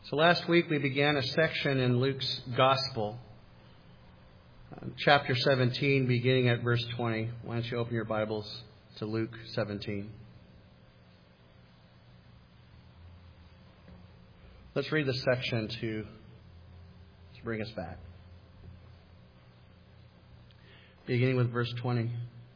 So last week we began a section in Luke's Gospel, chapter 17, beginning at verse 20. Why don't you open your Bibles to Luke 17. Let's read this section to bring us back. Beginning with verse 20.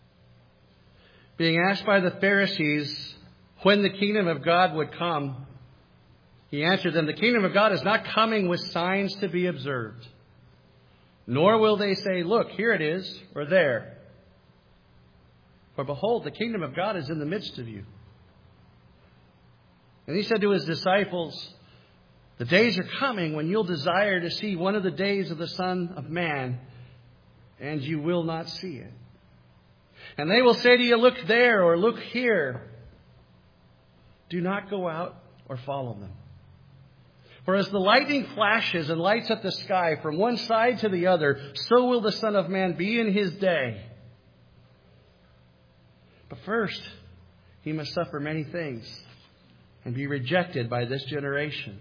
Being asked by the Pharisees when the kingdom of God would come, he answered them, "The kingdom of God is not coming with signs to be observed. Nor will they say, 'Look, here it is,' or 'there.' For behold, the kingdom of God is in the midst of you." And he said to his disciples, "The days are coming when you'll desire to see one of the days of the Son of Man, and you will not see it. And they will say to you, 'Look there,' or 'Look here.' Do not go out or follow them. For as the lightning flashes and lights up the sky from one side to the other, so will the Son of Man be in his day. But first, he must suffer many things and be rejected by this generation.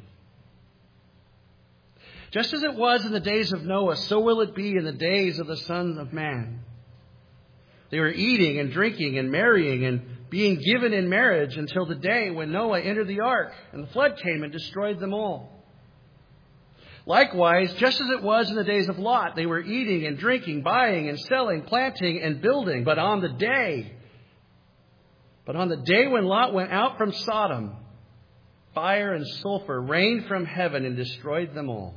Just as it was in the days of Noah, so will it be in the days of the Son of Man. They were eating and drinking and marrying and being given in marriage until the day when Noah entered the ark and the flood came and destroyed them all. Likewise, just as it was in the days of Lot, they were eating and drinking, buying and selling, planting and building. But on the day when Lot went out from Sodom, fire and sulfur rained from heaven and destroyed them all.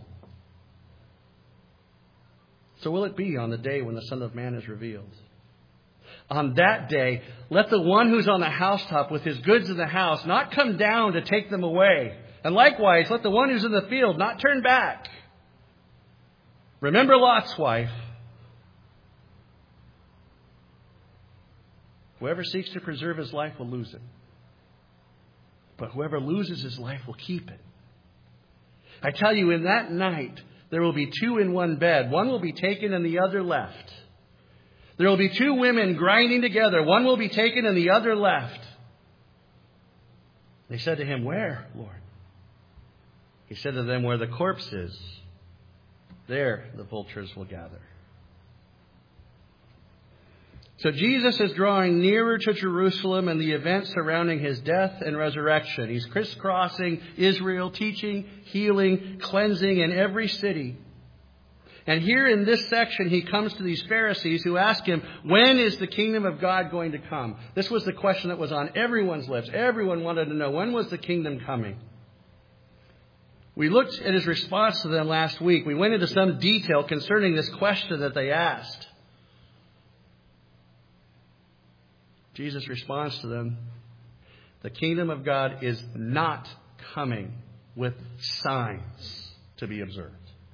So will it be on the day when the Son of Man is revealed. On that day, let the one who's on the housetop with his goods in the house not come down to take them away. And likewise, let the one who's in the field not turn back. Remember Lot's wife. Whoever seeks to preserve his life will lose it. But whoever loses his life will keep it. I tell you, in that night, there will be two in one bed. One will be taken and the other left. There will be two women grinding together. One will be taken and the other left. They said to him, "Where, Lord?" He said to them, "Where the corpse is, there the vultures will gather." So Jesus is drawing nearer to Jerusalem and the events surrounding his death and resurrection. He's crisscrossing Israel, teaching, healing, cleansing in every city. And here in this section, he comes to these Pharisees who ask him, when is the kingdom of God going to come? This was the question that was on everyone's lips. Everyone wanted to know, when was the kingdom coming? We looked at his response to them last week. We went into some detail concerning this question that they asked. Jesus responds to them, the kingdom of God is not coming with signs to be observed.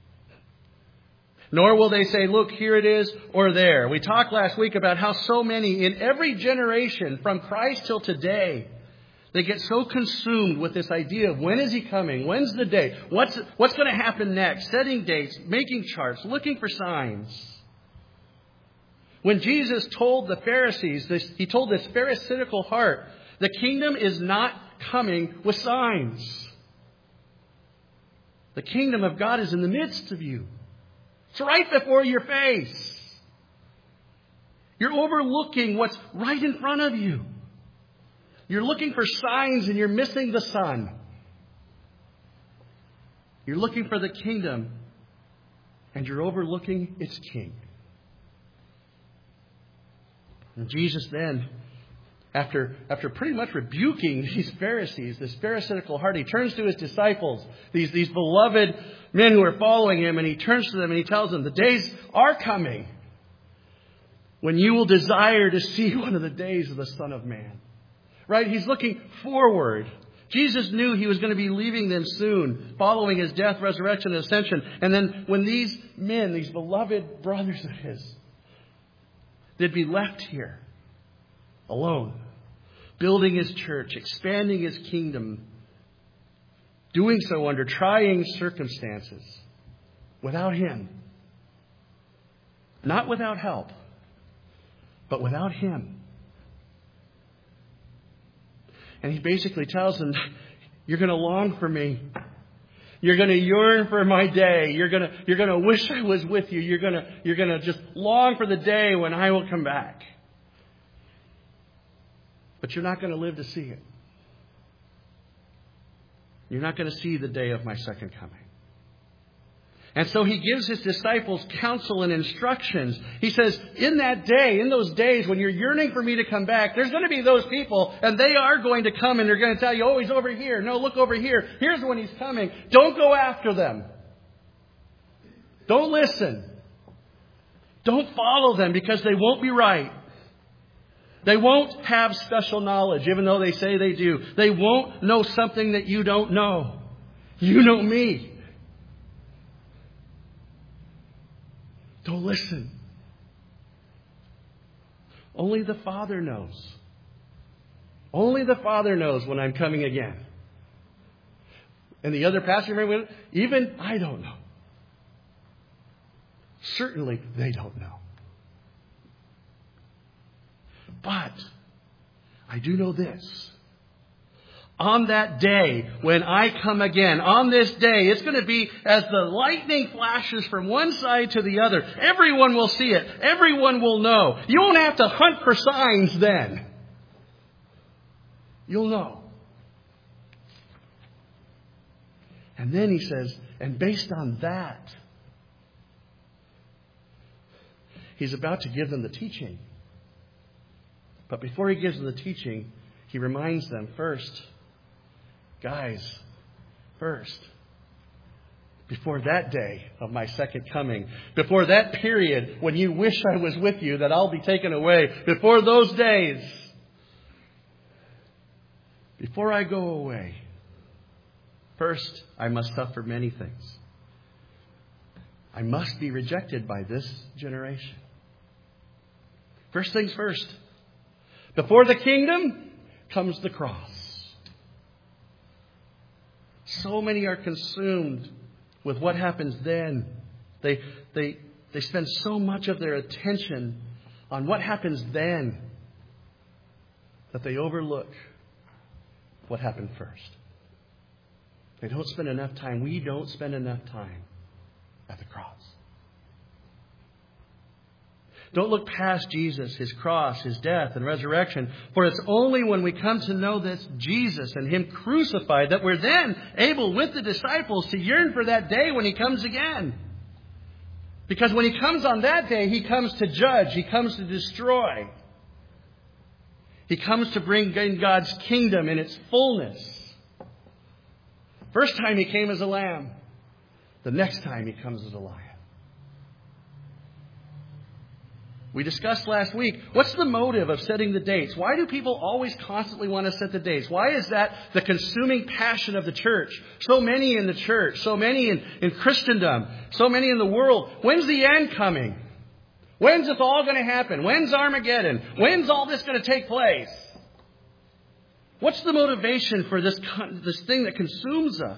Nor will they say, "Look, here it is," or "there." We talked last week about how so many in every generation from Christ till today, they get so consumed with this idea of when is he coming? When's the day? What's going to happen next? Setting dates, making charts, looking for signs. When Jesus told the Pharisees this, he told this pharisaical heart, the kingdom is not coming with signs. The kingdom of God is in the midst of you. It's right before your face. You're overlooking what's right in front of you. You're looking for signs and you're missing the sun. You're looking for the kingdom and you're overlooking its king. And Jesus then, after pretty much rebuking these Pharisees, this pharisaical heart, he turns to his disciples, these beloved men who are following him, and he turns to them and he tells them, the days are coming when you will desire to see one of the days of the Son of Man. Right? He's looking forward. Jesus knew he was going to be leaving them soon, following his death, resurrection, and ascension. And then when these men, these beloved brothers of his, they'd be left here alone, building his church, expanding his kingdom, doing so under trying circumstances, without him. Not without help, but without him. And he basically tells them, you're going to long for me. You're going to yearn for my day. You're going to wish I was with you. You're going to just long for the day when I will come back. But you're not going to live to see it. You're not going to see the day of my second coming. And so he gives his disciples counsel and instructions. He says, in that day, in those days when you're yearning for me to come back, there's going to be those people, and they are going to come, and they're going to tell you, oh, he's over here. No, look over here. Here's when he's coming. Don't go after them. Don't listen. Don't follow them, because they won't be right. They won't have special knowledge, even though they say they do. They won't know something that you don't know. You know me. Don't listen. Only the Father knows. Only the Father knows when I'm coming again. And the other passage, remember, even I don't know. Certainly they don't know. But I do know this. On that day, when I come again, on this day, it's going to be as the lightning flashes from one side to the other. Everyone will see it. Everyone will know. You won't have to hunt for signs then. You'll know. And then he says, and based on that, he's about to give them the teaching. But before he gives them the teaching, he reminds them first, guys, first, before that day of my second coming, before that period when you wish I was with you, that I'll be taken away, before those days, before I go away, first, I must suffer many things. I must be rejected by this generation. First things first. Before the kingdom comes the cross. So many are consumed with what happens then. They spend so much of their attention on what happens then that they overlook what happened first. They don't spend enough time. We don't spend enough time at the cross. Don't look past Jesus, His cross, His death and resurrection. For it's only when we come to know this Jesus and Him crucified that we're then able with the disciples to yearn for that day when He comes again. Because when He comes on that day, He comes to judge. He comes to destroy. He comes to bring in God's kingdom in its fullness. First time He came as a lamb. The next time He comes as a lion. We discussed last week, what's the motive of setting the dates? Why do people always constantly want to set the dates? Why is that the consuming passion of the church? So many in the church, so many in Christendom, so many in the world. When's the end coming? When's it all going to happen? When's Armageddon? When's all this going to take place? What's the motivation for this thing that consumes us?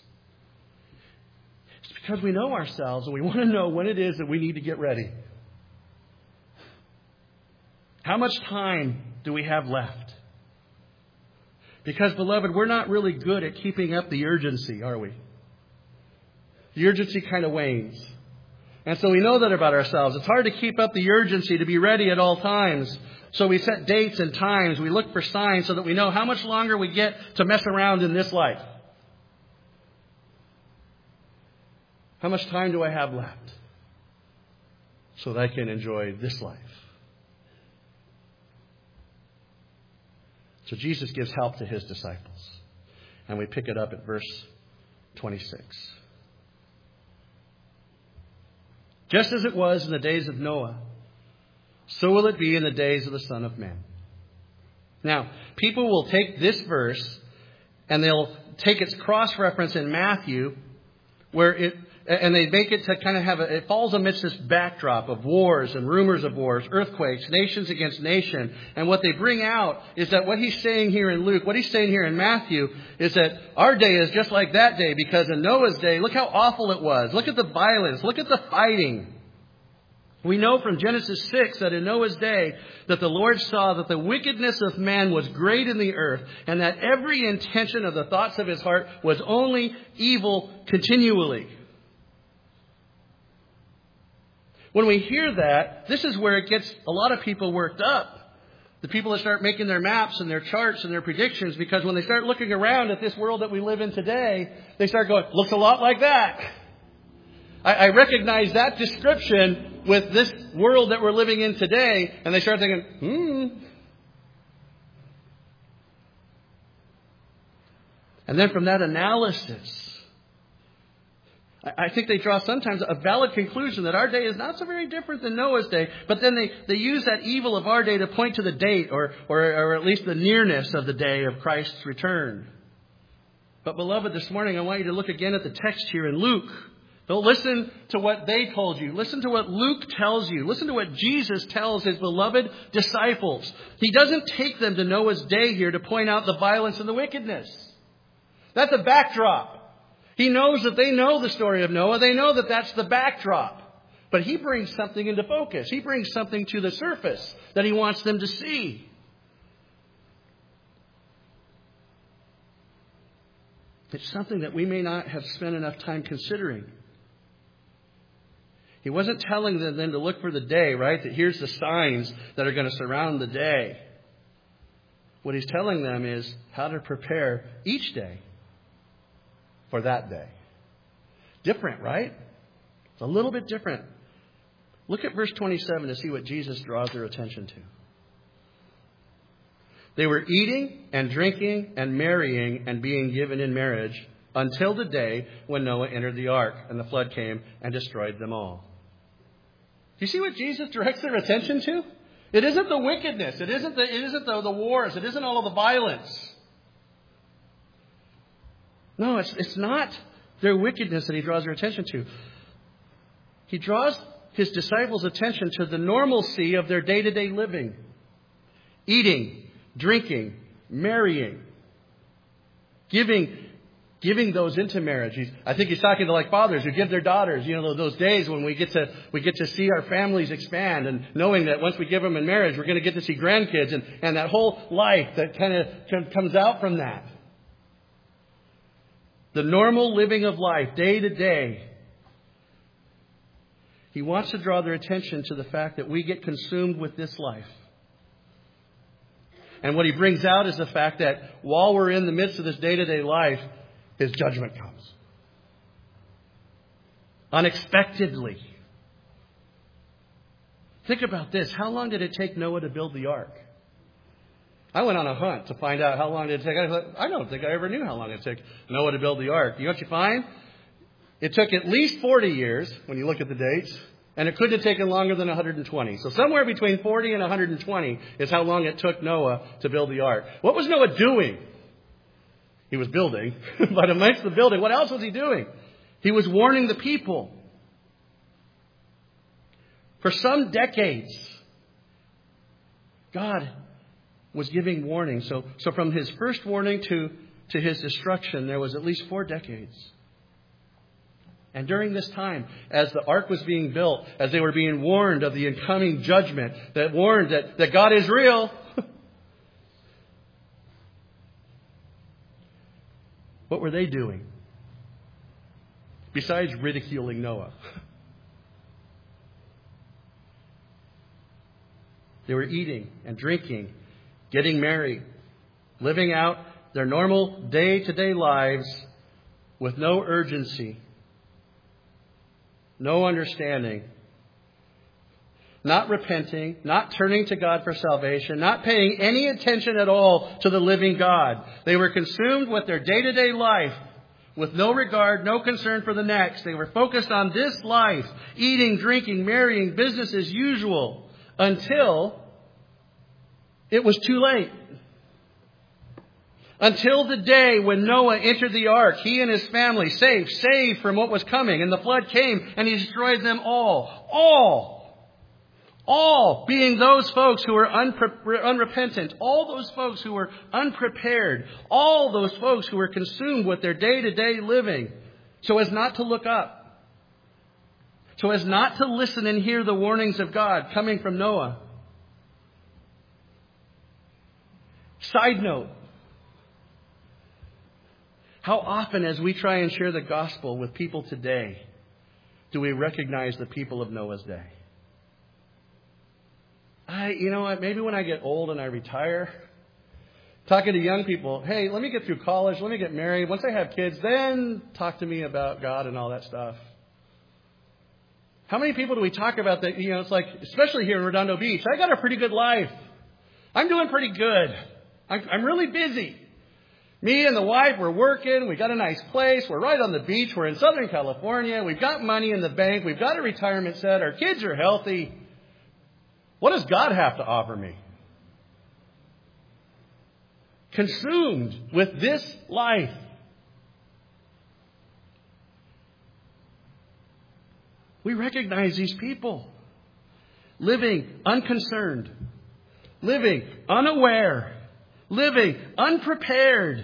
It's because we know ourselves and we want to know when it is that we need to get ready. How much time do we have left? Because, beloved, we're not really good at keeping up the urgency, are we? The urgency kind of wanes. And so we know that about ourselves. It's hard to keep up the urgency to be ready at all times. So we set dates and times. We look for signs so that we know how much longer we get to mess around in this life. How much time do I have left so that I can enjoy this life? So Jesus gives help to His disciples. And we pick it up at verse 26. Just as it was in the days of Noah, so will it be in the days of the Son of Man. Now, people will take this verse and they'll take its cross-reference in Matthew and they make it to kind of have it falls amidst this backdrop of wars and rumors of wars, earthquakes, nations against nation. And what they bring out is that what he's saying here in Luke, what he's saying here in Matthew, is that our day is just like that day, because in Noah's day, look how awful it was. Look at the violence. Look at the fighting. We know from Genesis 6 that in Noah's day that the Lord saw that the wickedness of man was great in the earth, and that every intention of the thoughts of his heart was only evil continually. When we hear that, this is where it gets a lot of people worked up. The people that start making their maps and their charts and their predictions, because when they start looking around at this world that we live in today, they start going, looks a lot like that. I recognize that description with this world that we're living in today, and they start thinking, And then from that analysis, I think they draw sometimes a valid conclusion that our day is not so very different than Noah's day. But then they use that evil of our day to point to the date or at least the nearness of the day of Christ's return. But beloved, this morning I want you to look again at the text here in Luke. Don't listen to what they told you. Listen to what Luke tells you. Listen to what Jesus tells his beloved disciples. He doesn't take them to Noah's day here to point out the violence and the wickedness. That's a backdrop. He knows that they know the story of Noah. They know that that's the backdrop. But he brings something into focus. He brings something to the surface that he wants them to see. It's something that we may not have spent enough time considering. He wasn't telling them then to look for the day, right? That here's the signs that are going to surround the day. What he's telling them is how to prepare each day for that day. Different, right? It's a little bit different. Look at verse 27 to see what Jesus draws their attention to. They were eating and drinking and marrying and being given in marriage until the day when Noah entered the ark and the flood came and destroyed them all. Do you see what Jesus directs their attention to? It isn't the wickedness. It isn't the wars. It isn't all of the violence. No, it's not their wickedness that he draws their attention to. He draws his disciples' attention to the normalcy of their day-to-day living. Eating, drinking, marrying, giving those into marriage. I think he's talking to like fathers who give their daughters, those days when we get to see our families expand, and knowing that once we give them in marriage, we're going to get to see grandkids and that whole life that kind of comes out from that. The normal living of life, day to day. He wants to draw their attention to the fact that we get consumed with this life. And what he brings out is the fact that while we're in the midst of this day-to-day life, his judgment comes. Unexpectedly. Think about this. How long did it take Noah to build the ark? I went on a hunt to find out how long it took. I don't think I ever knew how long it took Noah to build the ark. You know what you find? It took at least 40 years when you look at the dates. And it couldn't have taken longer than 120. So somewhere between 40 and 120 is how long it took Noah to build the ark. What was Noah doing? He was building. But amongst the building, what else was he doing? He was warning the people. For some decades, God was giving warning. So from his first warning to his destruction, there was at least 4 decades. And during this time, as the ark was being built, as they were being warned of the incoming judgment, that warned that God is real, what were they doing? Besides ridiculing Noah. They were eating and drinking, getting married, living out their normal day-to-day lives with no urgency, no understanding, not repenting, not turning to God for salvation, not paying any attention at all to the living God. They were consumed with their day-to-day life with no regard, no concern for the next. They were focused on this life, eating, drinking, marrying, business as usual, until it was too late. Until the day when Noah entered the ark, he and his family saved from what was coming. And the flood came and he destroyed them all. All being those folks who were unrepentant. All those folks who were unprepared. All those folks who were consumed with their day-to-day living so as not to look up. so as not to listen and hear the warnings of God coming from Noah. Side note, how often as we try and share the gospel with people today, do we recognize the people of Noah's day? You know what, maybe when I get old and I retire, talking to young people, hey, let me get through college, let me get married. Once I have kids, then talk to me about God and all that stuff. How many people do we talk about that? You know, it's like, especially here in Redondo Beach, I got a pretty good life. I'm doing pretty good. I'm really busy. Me and the wife, we're working. We got a nice place. We're right on the beach. We're in Southern California. We've got money in the bank. We've got a retirement set. Our kids are healthy. What does God have to offer me? Consumed with this life. We recognize these people living unconcerned, living unaware, living unprepared.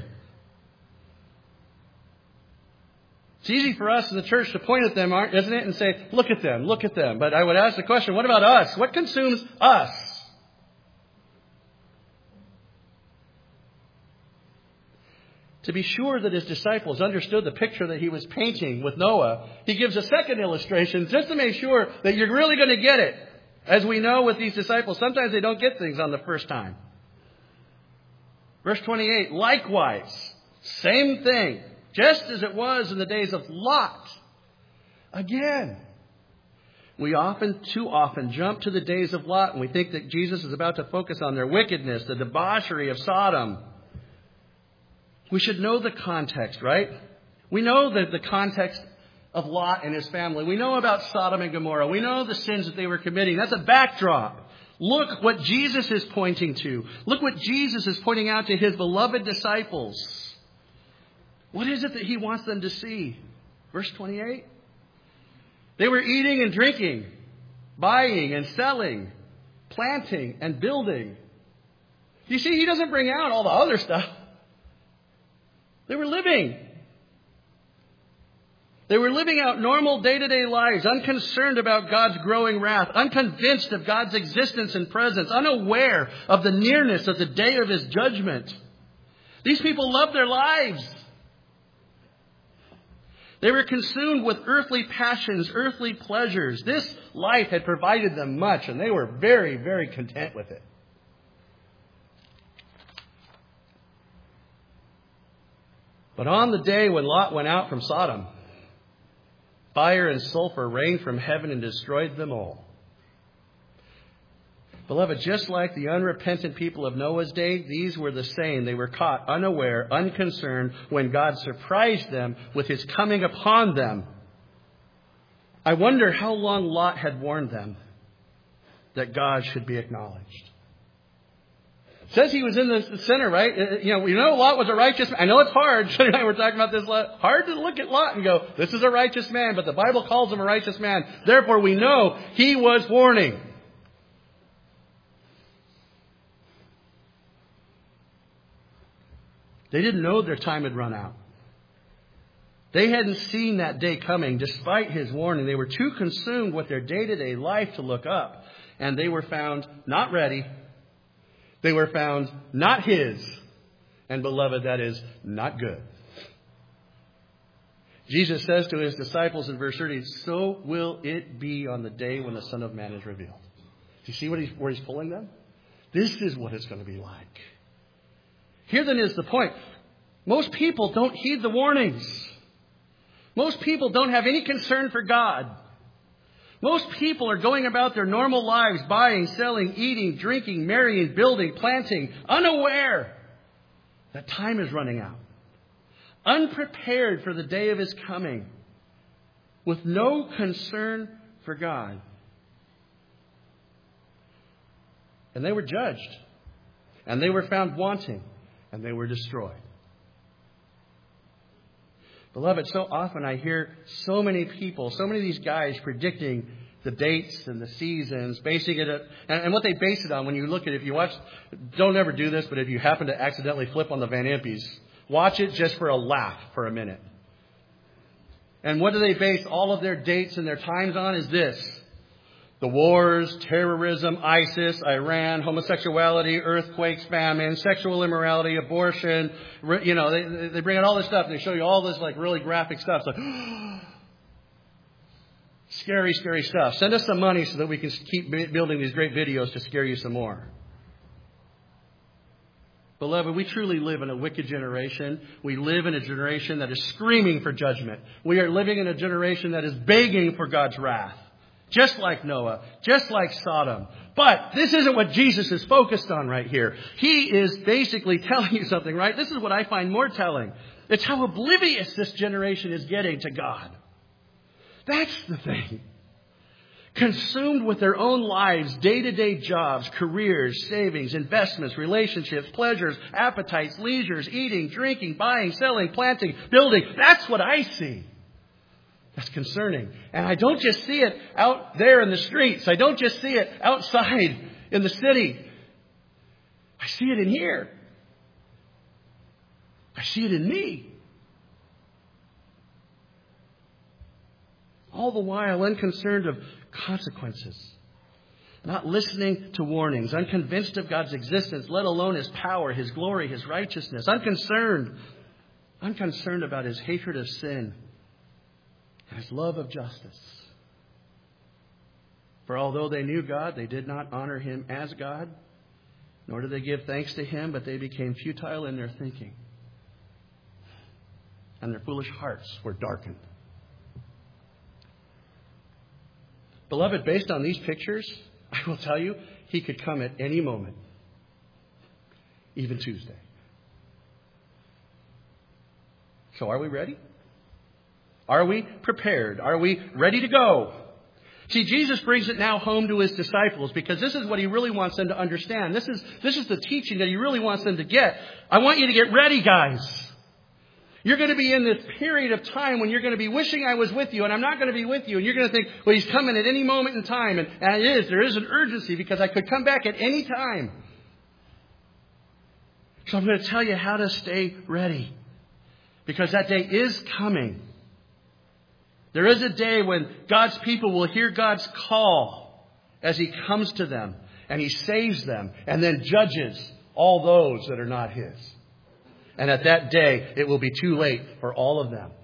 It's easy for us in the church to point at them, isn't it, and say, look at them, look at them. But I would ask the question, what about us? What consumes us? To be sure that his disciples understood the picture that he was painting with Noah, he gives a second illustration just to make sure that you're really going to get it. As we know with these disciples, sometimes they don't get things on the first time. Verse 28, likewise, same thing, just as it was in the days of Lot. Again, we too often jump to the days of Lot and we think that Jesus is about to focus on their wickedness, the debauchery of Sodom. We should know the context, right? We know the context of Lot and his family. We know about Sodom and Gomorrah. We know the sins that they were committing. That's a backdrop. Look what Jesus is pointing to. Look what Jesus is pointing out to his beloved disciples. What is it that he wants them to see? Verse 28. They were eating and drinking, buying and selling, planting and building. You see, he doesn't bring out all the other stuff. They were living. They were living out normal day-to-day lives, unconcerned about God's growing wrath, unconvinced of God's existence and presence, unaware of the nearness of the day of his judgment. These people loved their lives. They were consumed with earthly passions, earthly pleasures. This life had provided them much, and they were very, very content with it. But on the day when Lot went out from Sodom, fire and sulfur rained from heaven and destroyed them all. Beloved, just like the unrepentant people of Noah's day, these were the same. They were caught unaware, unconcerned when God surprised them with his coming upon them. I wonder how long Lot had warned them that God should be acknowledged. It says he was in the center, right? We know Lot was a righteous man. I know it's hard. Shelley and I were talking about this. Hard to look at Lot and go, this is a righteous man, but the Bible calls him a righteous man. Therefore, we know he was warning. They didn't know their time had run out. They hadn't seen that day coming despite his warning. They were too consumed with their day-to-day life to look up. And they were found not ready. They were found not his. And beloved, that is not good. Jesus says to his disciples in verse 30, so will it be on the day when the Son of Man is revealed. Do you see where he's pulling them? This is what it's going to be like. Here then is the point. Most people don't heed the warnings. Most people don't have any concern for God. Most people are going about their normal lives, buying, selling, eating, drinking, marrying, building, planting, unaware that time is running out. Unprepared for the day of his coming, with no concern for God. And they were judged. And they were found wanting. And they were destroyed. Beloved, so often I hear so many people, so many of these guys predicting the dates and the seasons, basing it, and what they base it on when you look at it, if you watch, don't ever do this, but if you happen to accidentally flip on the Van Impe's, watch it just for a laugh for a minute. And what do they base all of their dates and their times on is this. The wars, terrorism, ISIS, Iran, homosexuality, earthquakes, famine, sexual immorality, abortion. You know, they bring out all this stuff and they show you all this like really graphic stuff. It's like, scary, scary stuff. Send us some money so that we can keep building these great videos to scare you some more. Beloved, we truly live in a wicked generation. We live in a generation that is screaming for judgment. We are living in a generation that is begging for God's wrath. Just like Noah, just like Sodom. But this isn't what Jesus is focused on right here. He is basically telling you something, right? This is what I find more telling. It's how oblivious this generation is getting to God. That's the thing. Consumed with their own lives, day-to-day jobs, careers, savings, investments, relationships, pleasures, appetites, leisures, eating, drinking, buying, selling, planting, building. That's what I see. That's concerning. And I don't just see it out there in the streets. I don't just see it outside in the city. I see it in here. I see it in me. All the while unconcerned of consequences. Not listening to warnings. Unconvinced of God's existence, let alone His power, His glory, His righteousness. Unconcerned about His hatred of sin and His love of justice. For although they knew God, they did not honor Him as God, nor did they give thanks to Him, but they became futile in their thinking. And their foolish hearts were darkened. Beloved, based on these pictures, I will tell you, He could come at any moment. Even Tuesday. So are we ready? Are we prepared? Are we ready to go? See, Jesus brings it now home to His disciples because this is what He really wants them to understand. This is the teaching that He really wants them to get. I want you to get ready, guys. You're going to be in this period of time when you're going to be wishing I was with you, and I'm not going to be with you. And you're going to think, well, He's coming at any moment in time. And there is an urgency because I could come back at any time. So I'm going to tell you how to stay ready. Because that day is coming. There is a day when God's people will hear God's call as He comes to them and He saves them and then judges all those that are not His. And at that day, it will be too late for all of them.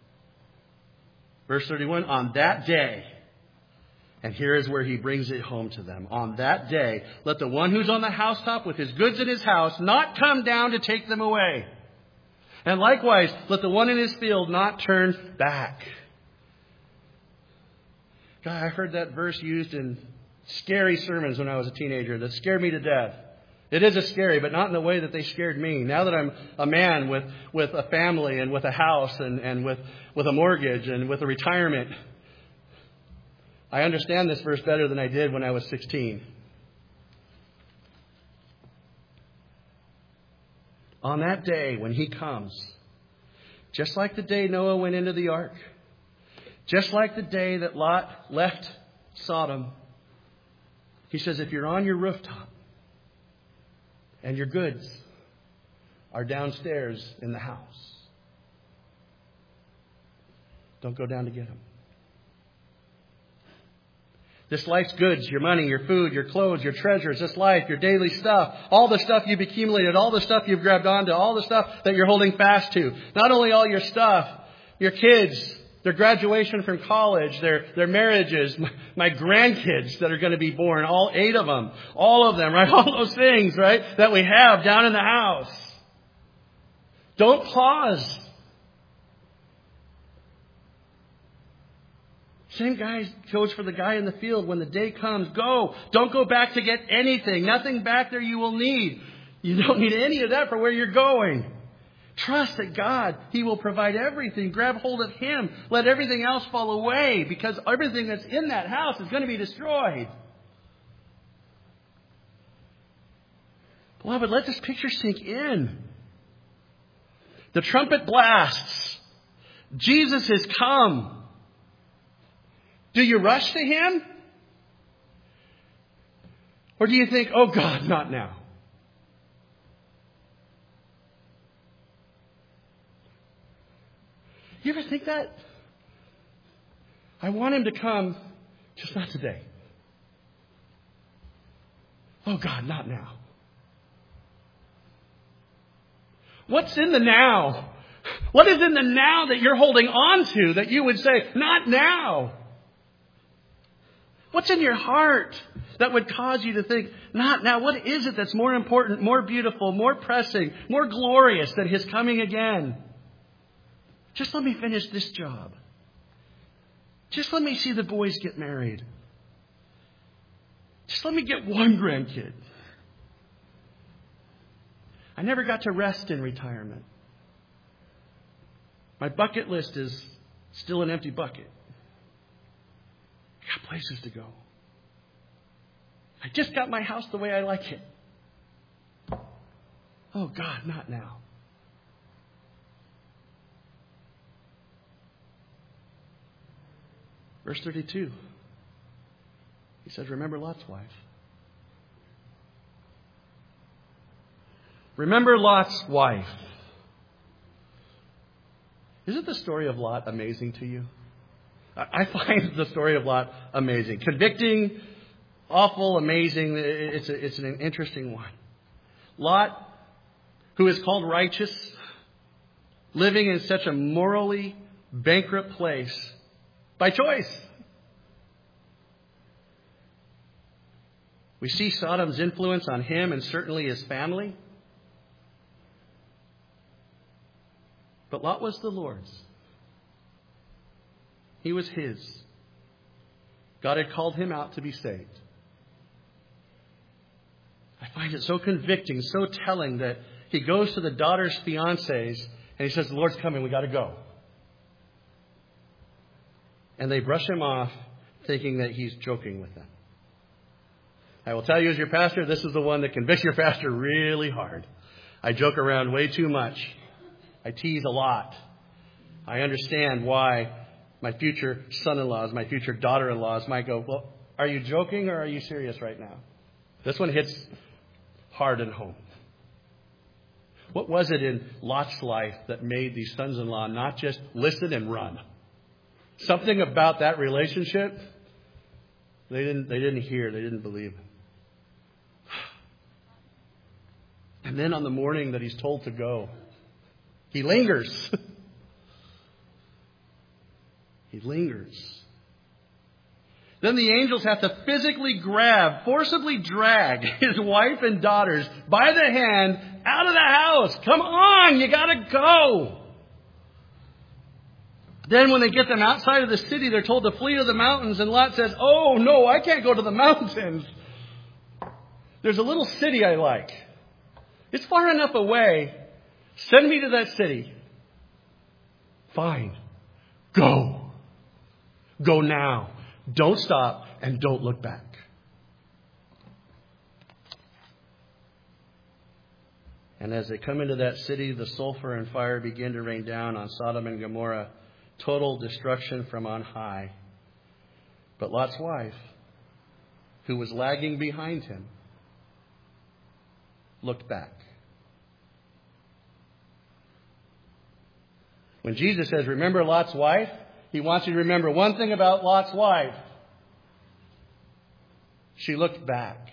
Verse 31, on that day, and here is where He brings it home to them. On that day, let the one who's on the housetop with his goods in his house not come down to take them away. And likewise, let the one in his field not turn back. God, I heard that verse used in scary sermons when I was a teenager that scared me to death. It is a scary, but not in the way that they scared me. Now that I'm a man with a family and with a house and with a mortgage and with a retirement, I understand this verse better than I did when I was 16. On that day when He comes, just like the day Noah went into the ark, just like the day that Lot left Sodom, He says, if you're on your rooftop and your goods are downstairs in the house, don't go down to get them. This life's goods, your money, your food, your clothes, your treasures, this life, your daily stuff, all the stuff you've accumulated, all the stuff you've grabbed onto, all the stuff that you're holding fast to. Not only all your stuff, your kids, their graduation from college, their marriages, my grandkids that are going to be born, all 8 of them, all of them, right? All those things, right, that we have down in the house. Don't pause. Same guy goes for the guy in the field. When the day comes, go. Don't go back to get anything. Nothing back there you will need. You don't need any of that for where you're going. Trust that God, He will provide everything. Grab hold of Him. Let everything else fall away because everything that's in that house is going to be destroyed. Beloved, let this picture sink in. The trumpet blasts. Jesus has come. Do you rush to Him? Or do you think, oh God, not now? You ever think that? I want him to come, just not today. Oh God, not now. What's in the now? What is in the now that you're holding on to that you would say, not now? What's in your heart that would cause you to think, not now? What is it that's more important, more beautiful, more pressing, more glorious than his coming again? Just let me finish this job. Just let me see the boys get married. Just let me get one grandkid. I never got to rest in retirement. My bucket list is still an empty bucket. I got places to go. I just got my house the way I like it. Oh God, not now. Verse 32. He says, remember Lot's wife. Remember Lot's wife. Isn't the story of Lot amazing to you? I find the story of Lot amazing. Convicting, awful, amazing. It's an interesting one. Lot, who is called righteous, living in such a morally bankrupt place by choice. We see Sodom's influence on him and certainly his family. But Lot was the Lord's. He was his. God had called him out to be saved. I find it so convicting, so telling that he goes to the daughter's fiancés and he says, the Lord's coming, we got to go. And they brush him off thinking that he's joking with them. I will tell you as your pastor, this is the one that convicts your pastor really hard. I joke around way too much. I tease a lot. I understand why my future son-in-laws, my future daughter-in-laws might go, well, are you joking or are you serious right now? This one hits hard and home. What was it in Lot's life that made these sons-in-law not just listen and run? Something about that relationship, they didn't hear, they didn't believe. And then on the morning that he's told to go, he lingers. He lingers. Then the angels have to physically grab, forcibly drag his wife and daughters by the hand out of the house. Come on, you got to go. Then when they get them outside of the city, they're told to flee to the mountains. And Lot says, oh, no, I can't go to the mountains. There's a little city I like. It's far enough away. Send me to that city. Fine. Go. Go now. Don't stop and don't look back. And as they come into that city, the sulfur and fire begin to rain down on Sodom and Gomorrah. Total destruction from on high. But Lot's wife, who was lagging behind him, looked back. When Jesus says, remember Lot's wife, he wants you to remember one thing about Lot's wife. She looked back.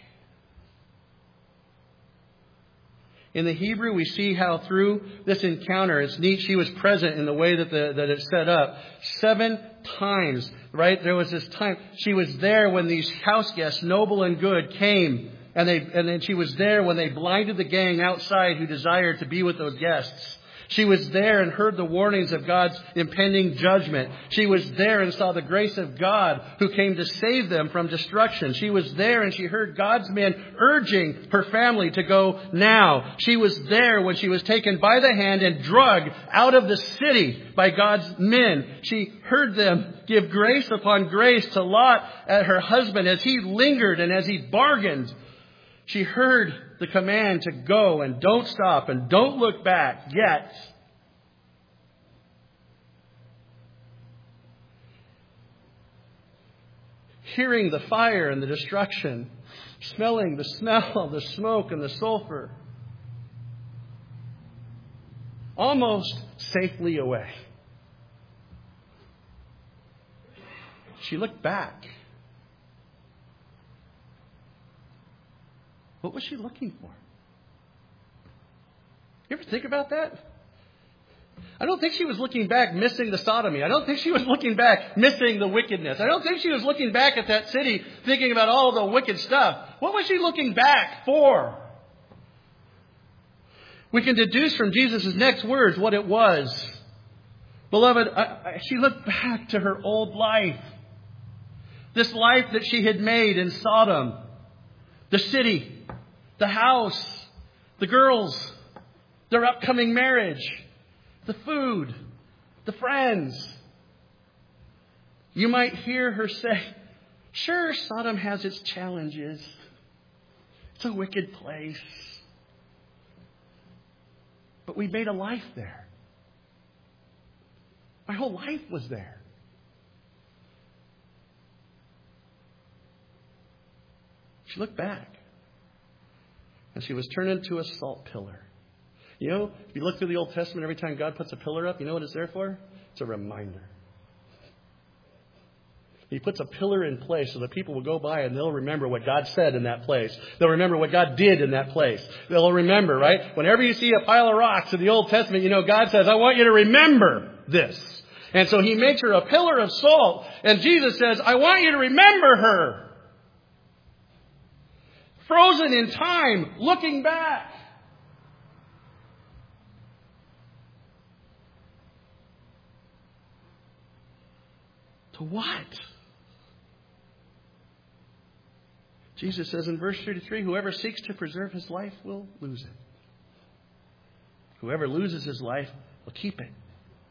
In the Hebrew, we see how through this encounter, it's neat, she was present in the way that it's set up. 7 times, right? There was this time. She was there when these house guests, noble and good, came. And then she was there when they blinded the gang outside who desired to be with those guests. She was there and heard the warnings of God's impending judgment. She was there and saw the grace of God who came to save them from destruction. She was there and she heard God's men urging her family to go now. She was there when she was taken by the hand and dragged out of the city by God's men. She heard them give grace upon grace to Lot, her husband, as he lingered and as he bargained. She heard the command to go and don't stop and don't look back yet. Hearing the fire and the destruction, smelling the smell, the smoke and the sulfur, almost safely away. She looked back. What was she looking for? You ever think about that? I don't think she was looking back missing the sodomy. I don't think she was looking back missing the wickedness. I don't think she was looking back at that city thinking about all the wicked stuff. What was she looking back for? We can deduce from Jesus' next words what it was. Beloved, she looked back to her old life. This life that she had made in Sodom. The city. The house. The girls. Their upcoming marriage. The food. The friends. You might hear her say, sure, Sodom has its challenges. It's a wicked place. But we made a life there. My whole life was there. She looked back. And she was turned into a salt pillar. You know, if you look through the Old Testament, every time God puts a pillar up, you know what it's there for? It's a reminder. He puts a pillar in place so that people will go by and they'll remember what God said in that place. They'll remember what God did in that place. They'll remember, right? Whenever you see a pile of rocks in the Old Testament, you know God says, I want you to remember this. And so He makes her a pillar of salt. And Jesus says, I want you to remember her. Frozen in time, looking back. To what? Jesus says in verse 33, whoever seeks to preserve his life will lose it. Whoever loses his life will keep it.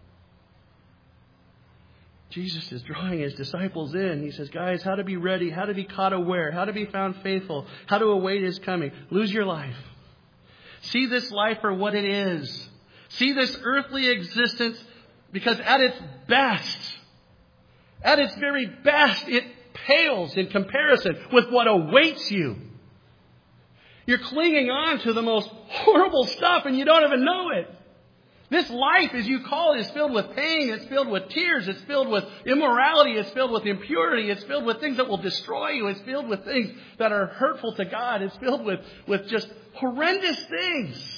Jesus is drawing His disciples in. He says, guys, how to be ready, how to be caught aware, how to be found faithful, how to await His coming. Lose your life. See this life for what it is. See this earthly existence because at its best, at its very best, it pales in comparison with what awaits you. You're clinging on to the most horrible stuff and you don't even know it. This life, as you call it, is filled with pain. It's filled with tears. It's filled with immorality. It's filled with impurity. It's filled with things that will destroy you. It's filled with things that are hurtful to God. It's filled with just horrendous things.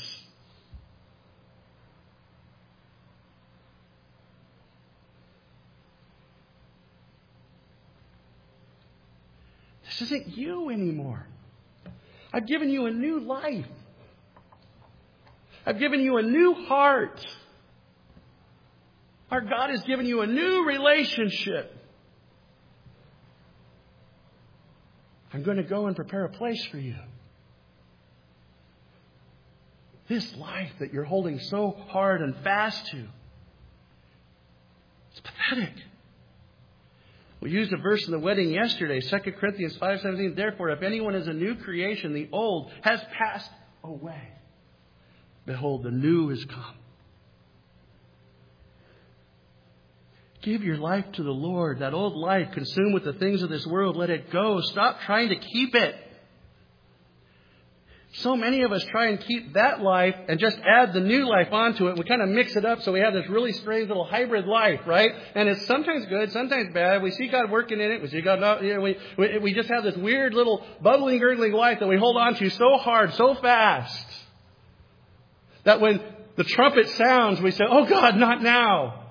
This isn't you anymore. I've given you a new life. I've given you a new heart. Our God has given you a new relationship. I'm going to go and prepare a place for you. This life that you're holding so hard and fast to, it's pathetic. We used a verse in the wedding yesterday, 2 Corinthians 5:17. Therefore, if anyone is a new creation, the old has passed away. Behold, the new is come. Give your life to the Lord. That old life consumed with the things of this world, let it go. Stop trying to keep it. So many of us try and keep that life and just add the new life onto it. We kind of mix it up so we have this really strange little hybrid life, right? And it's sometimes good, sometimes bad. We see God working in it. We see God not. We just have this weird little bubbling, gurgling life that we hold on to so hard, so fast, that when the trumpet sounds, we say, oh God, not now.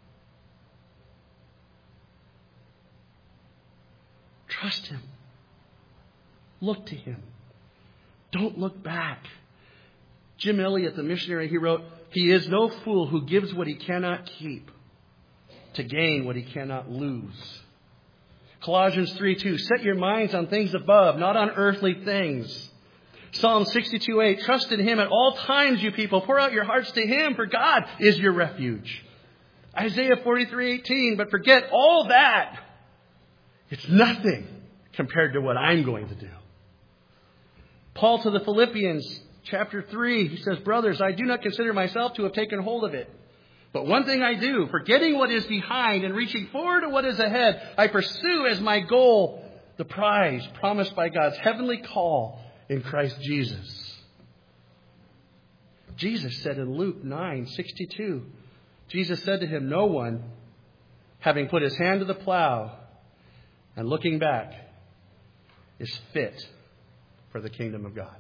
Trust Him. Look to Him. Don't look back. Jim Elliot, the missionary, he wrote, he is no fool who gives what he cannot keep to gain what he cannot lose. Colossians 3:2, set your minds on things above, not on earthly things. Psalm 62:8, trust in Him at all times, you people. Pour out your hearts to Him, for God is your refuge. Isaiah 43:18, but forget all that. It's nothing compared to what I'm going to do. Paul to the Philippians, chapter 3, he says, brothers, I do not consider myself to have taken hold of it. But one thing I do, forgetting what is behind and reaching forward to what is ahead, I pursue as my goal the prize promised by God's heavenly call in Christ Jesus. Jesus said in Luke 9:62, Jesus said to him, no one, having put his hand to the plow and looking back is fit for the kingdom of God.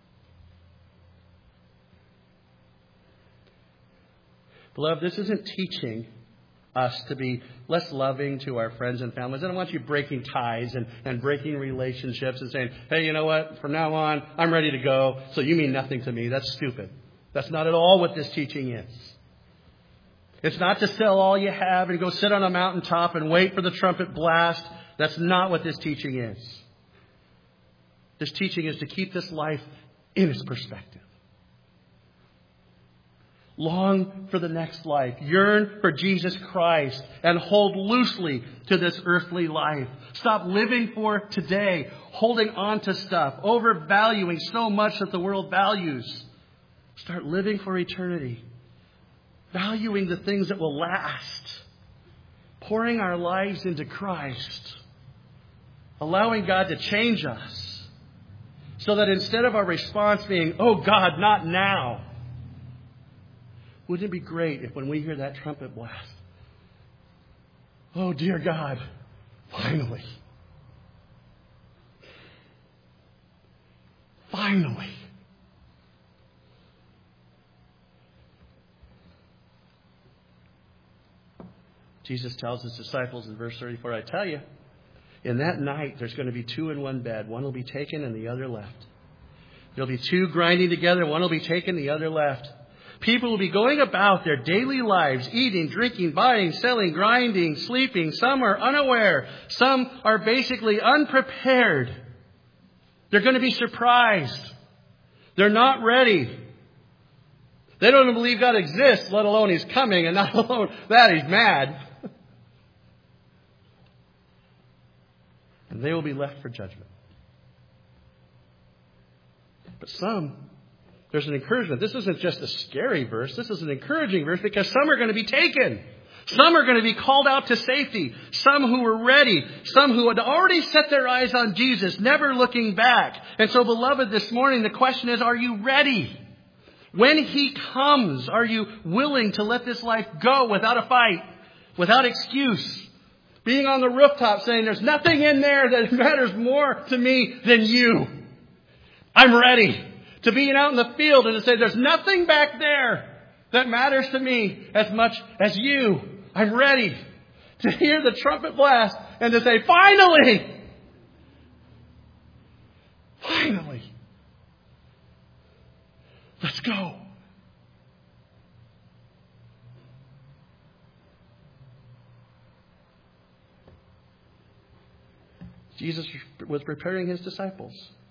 Beloved, this isn't teaching us to be less loving to our friends and families. I don't want you breaking ties and breaking relationships and saying, hey, you know what? From now on, I'm ready to go, so you mean nothing to me. That's stupid. That's not at all what this teaching is. It's not to sell all you have and go sit on a mountaintop and wait for the trumpet blast. That's not what this teaching is. This teaching is to keep this life in its perspective. Long for the next life. Yearn for Jesus Christ and hold loosely to this earthly life. Stop living for today, holding on to stuff, overvaluing so much that the world values. Start living for eternity, valuing the things that will last, pouring our lives into Christ, allowing God to change us so that instead of our response being, oh God, not now, wouldn't it be great if when we hear that trumpet blast, oh dear God, finally. Jesus tells his disciples in verse 34, I tell you, in that night there's going to be two in one bed. One will be taken and the other left. There'll be two grinding together. One will be taken, the other left. People will be going about their daily lives, eating, drinking, buying, selling, grinding, sleeping. Some are unaware. Some are basically unprepared. They're going to be surprised. They're not ready. They don't even believe God exists, let alone He's coming, and not alone that He's mad. And they will be left for judgment. But some, there's an encouragement. This isn't just a scary verse. This is an encouraging verse because some are going to be taken. Some are going to be called out to safety. Some who were ready. Some who had already set their eyes on Jesus, never looking back. And so, beloved, this morning the question is, are you ready? When He comes, are you willing to let this life go without a fight, without excuse? Being on the rooftop saying, there's nothing in there that matters more to me than you. I'm ready. To being out in the field and to say, there's nothing back there that matters to me as much as you. I'm ready to hear the trumpet blast and to say, finally! Finally! Let's go. Jesus was preparing His disciples.